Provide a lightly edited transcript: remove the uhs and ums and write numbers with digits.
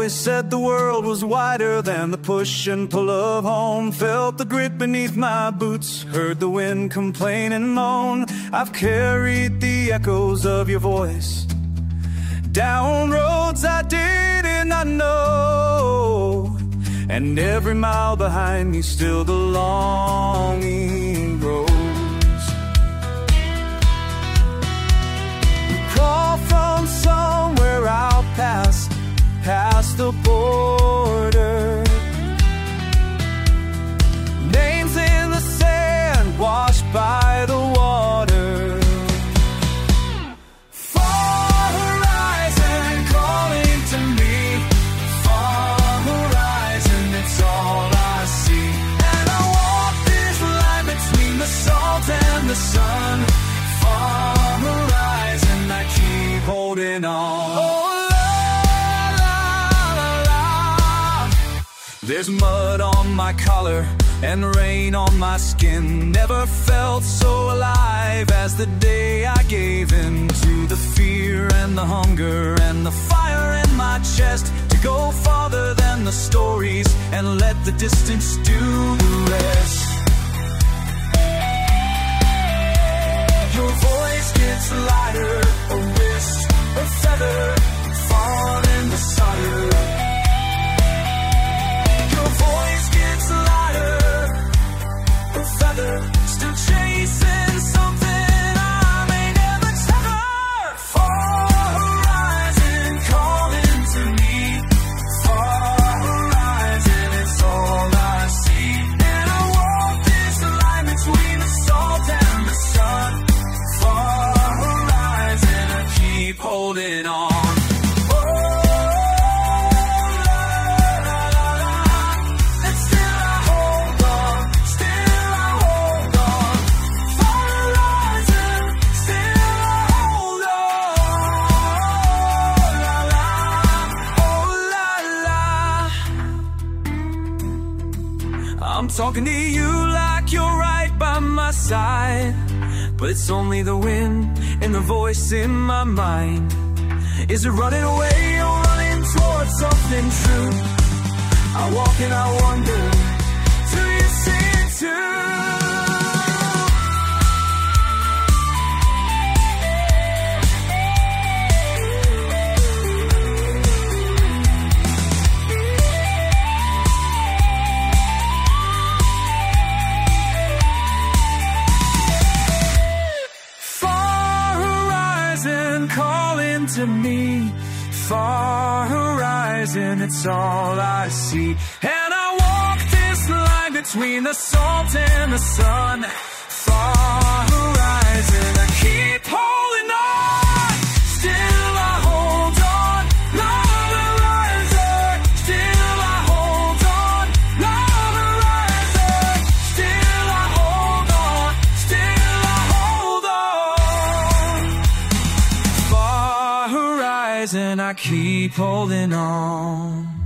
always said the world was wider than the push and pull of home. Felt the grit beneath my boots, heard the wind complain and moan. I've carried the echoes of your voice down roads I did not know, and every mile behind me still the longing grows. Call from somewhere out past the border. Names in the sand washed by the water. Far horizon calling to me. Far horizon, it's all I see. And I walk this line between the salt and the sun. Far horizon, I keep holding on. There's mud on my collar and rain on my skin. Never felt so alive as the day I gave in to the fear and the hunger and the fire in my chest. To go farther than the stories and let the distance do the rest. Your voice gets lighter, a wrist, a feather, falling in the solder. Voice gets lighter, a feather, still chasing something I may never tether. Far horizon calling to me. Far horizon, it's all I see. And I walk this line between the salt and the sun. Far horizon, I keep holding on. I'm talking to you like you're right by my side, but it's only the wind and the voice in my mind. Is it running away or running towards something true? I walk and I wonder, do you see it too? Calling to me, far horizon, it's all I see. And I walk this line between the salt and the sun. Far horizon, I keep holding on. Still I hold on, long horizon. Still I hold on, long horizon. Still I hold on, still I hold on. Far horizon, I keep holding on.